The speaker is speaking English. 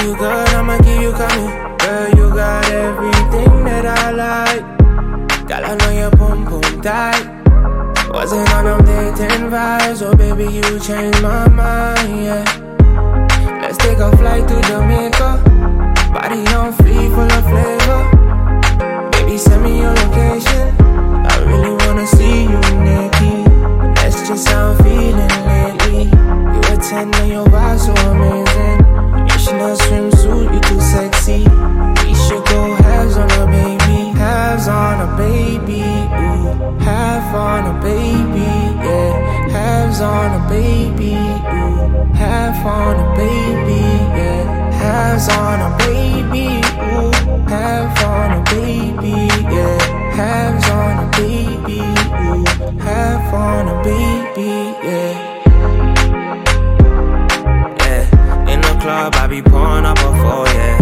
you good, I'ma keep you coming. Girl, you got everything that I like. Girl, I know your pum pum tight. Wasn't on them dating vibes, oh baby, you changed my mind, yeah. Let's take a flight to Jamaica. Body on fleek, full of flavor. Baby, send me your location. I really wanna see you naked. That's just how I'm feeling lately. You a 10 and your vibe so amazing. You should not swimsuit, you too sexy. We should go halves on a baby. Halves on a baby, ooh. Half on a baby, yeah. Halves on a baby, ooh. Half on a baby, yeah. Halves on a baby, ooh. Half on a baby, yeah. Halves on a baby, ooh. Half on a baby, yeah. Yeah, in the club I be pouring up a 4, yeah.